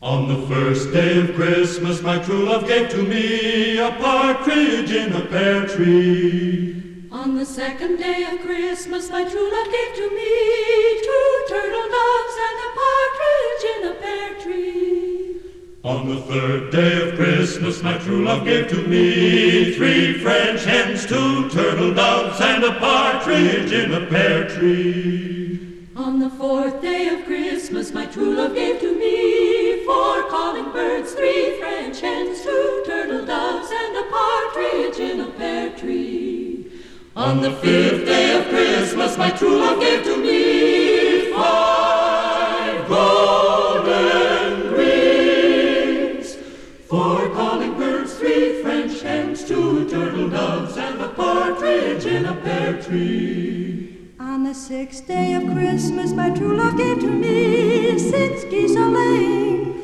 On the first day of Christmas, my true love gave to me a partridge in a pear tree. On the second day of Christmas, my true love gave to me two turtle doves and a partridge in a pear tree. On the third day of Christmas, my true love gave to me three French hens, two turtle doves, and a partridge in a pear tree. On the fourth day of Christmas, my true love gave to me four calling birds, three French hens, two turtle doves, and a partridge in a pear tree. On the fifth day of Christmas, my true love gave to me five golden rings, four calling birds, three French hens, two turtle doves, and a partridge in a pear tree. On the sixth day of Christmas, my true love gave to me six geese a-laying,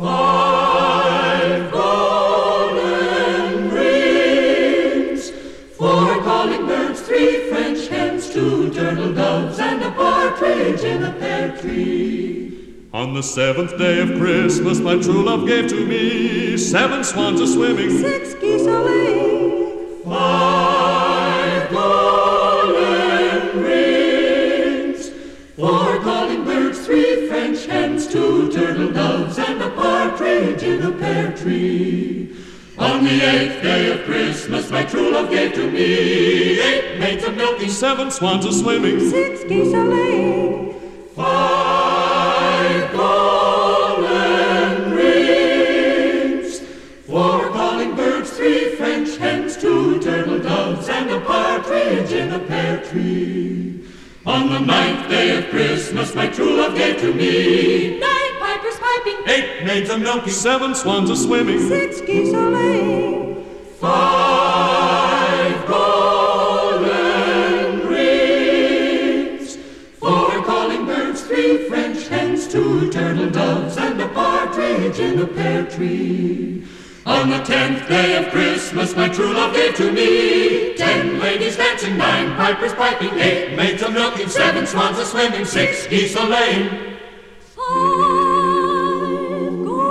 Five golden rings, four calling birds, three French hens, two turtle doves, and a partridge in a pear tree. On the seventh day of Christmas, my true love gave to me seven swans a-swimming, six geese a-laying, Five golden rings, four calling birds, three French hens, two turtle doves, and a partridge in a pear tree. On the eighth day of Christmas, my true love gave to me eight maids of milking, seven swans a-swimming, six geese a-laying, five golden rings, four calling birds, three French hens, two turtle doves, and a partridge in a pear tree. On the ninth day of Christmas, my true love gave to me nine pipers piping, eight maids of milking, seven swans a-swimming, six geese a-laying, five golden rings, four calling birds, three French hens, two turtle doves, and a partridge in a pear tree. On the 10th day of Christmas, my true love gave to me 10 ladies dancing, 9 pipers piping, 8 maids a milking, 7 swans a swimming, 6 geese a laying, five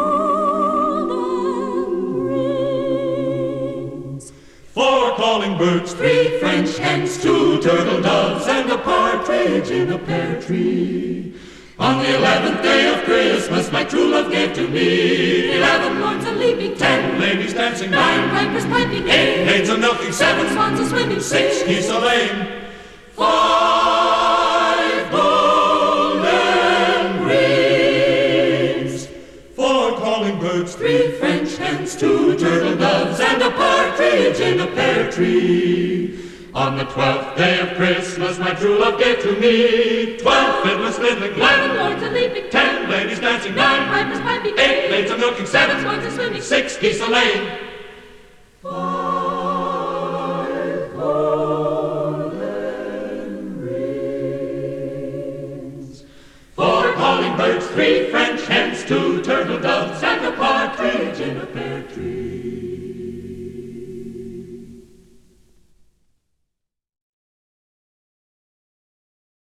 golden rings, 4 calling birds, 3 French hens, 2 turtle doves, and a partridge in a pear tree. On the 11th day of Christmas, my true love gave to me 11 lords a leaping, 10 ladies dancing, 9 pipers piping, 8 maids a milking, 7 swans a swimming, 6 geese a laying, 5 golden rings, 4 calling birds, 3 French hens, 2 turtle doves, and a partridge in a pear tree. On the 12th day of Christmas, my true love gave to me 12 fiddlers fiddling, 11 lords a leaping, 10 ladies dancing, 9 pipers piping, 8 maids a milking, 7 swans a swimming, 6 geese a laying, 5 golden rings, 4 calling birds, 3 French hens, 2 turtle doves,